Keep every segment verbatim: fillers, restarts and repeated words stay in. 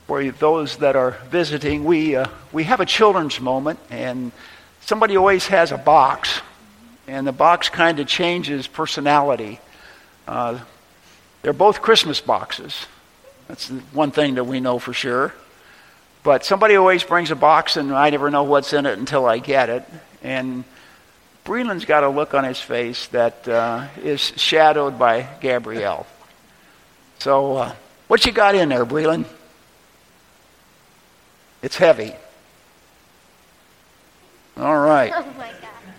for those that are visiting, we uh, we have a children's moment, and somebody always has a box, and the box kind of changes personality. Uh, they're both Christmas boxes. That's one thing that we know for sure. But somebody always brings a box, and I never know what's in it until I get it. And Breland's got a look on his face that uh, is shadowed by Gabrielle. So, uh, what you got in there, Breland? It's heavy. All right. Oh my God.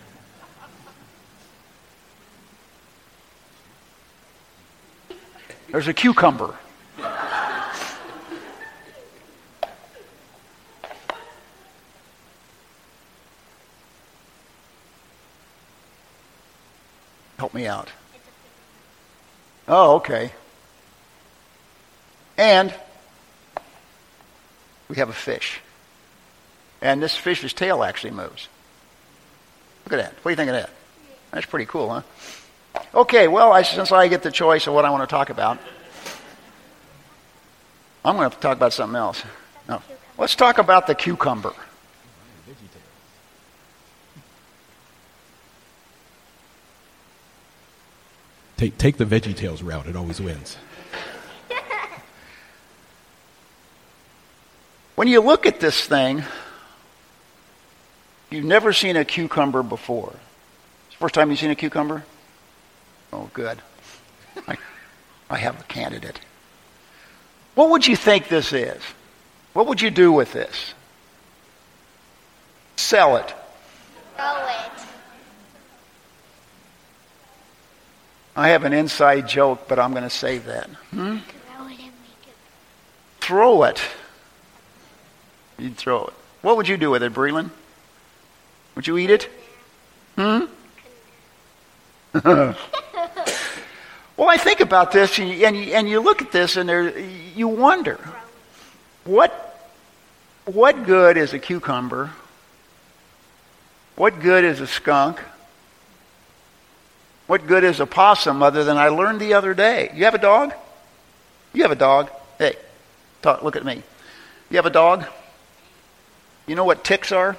There's a cucumber. Help me out. Oh, okay. And we have a fish. And this fish's tail actually moves. Look at that. What do you think of that? That's pretty cool, huh? Okay, well, I, since I get the choice of what I want to talk about, I'm going to talk about something else. No. Let's talk about the cucumber. Take take the VeggieTales route. It always wins. When you look at this thing, you've never seen a cucumber before. It's the first time you've seen a cucumber? Oh, good. I, I have a candidate. What would you think this is? What would you do with this? Sell it. Throw it. I have an inside joke, but I'm going to save that. Hmm? Throw it and make it. Throw it. You'd throw it. What would you do with it, Breland? Would you eat it? Hmm? Well, I think about this, and you, and you, and you look at this, and there, you wonder, what, what good is a cucumber? What good is a skunk? What good is a possum other than I learned the other day? You have a dog? You have a dog? Hey, talk, look at me. You have a dog? You know what ticks are?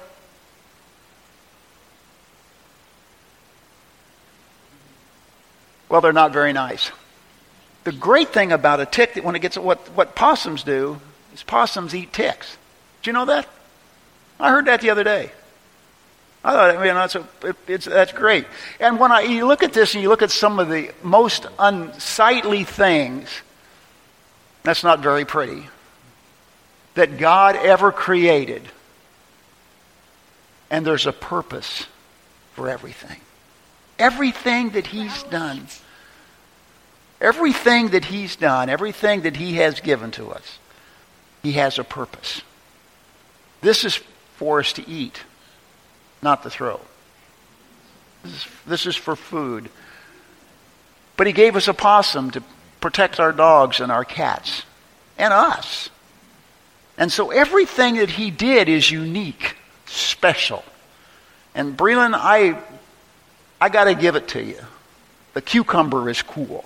Well, they're not very nice. The great thing about a tick, that when it gets what what possums do, is possums eat ticks. Do you know that? I heard that the other day. I thought, I mean, that's a, it, it's that's great. And when I you look at this and you look at some of the most unsightly things, that's not very pretty, that God ever created. And there's a purpose for everything. Everything that He's done, everything that He's done, everything that He has given to us, He has a purpose. This is for us to eat, not to throw. This is, this is for food. But He gave us a possum to protect our dogs and our cats and us. And so everything that He did is unique, special. And Breland, I I got to give it to you. The cucumber is cool.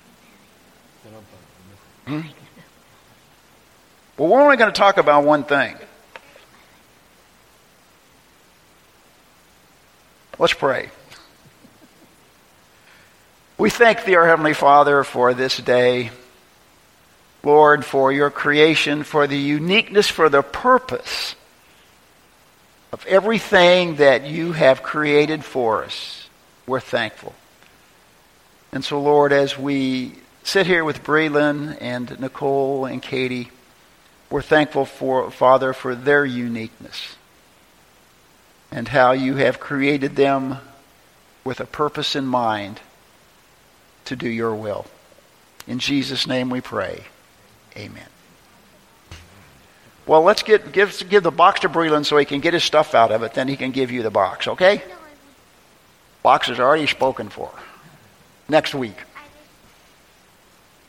Hmm? Well, we're only going to talk about one thing. Let's pray. We thank Thee, our Heavenly Father, for this day. Lord, for Your creation, for the uniqueness, for the purpose of everything that You have created for us. We're thankful. And so, Lord, as we sit here with Breland and Nicole and Katie, we're thankful for, Father, for their uniqueness and how You have created them with a purpose in mind to do Your will. In Jesus' name we pray. Amen. Well, let's get give, give the box to Breland so he can get his stuff out of it. Then he can give you the box, okay? Box is already spoken for. Next week.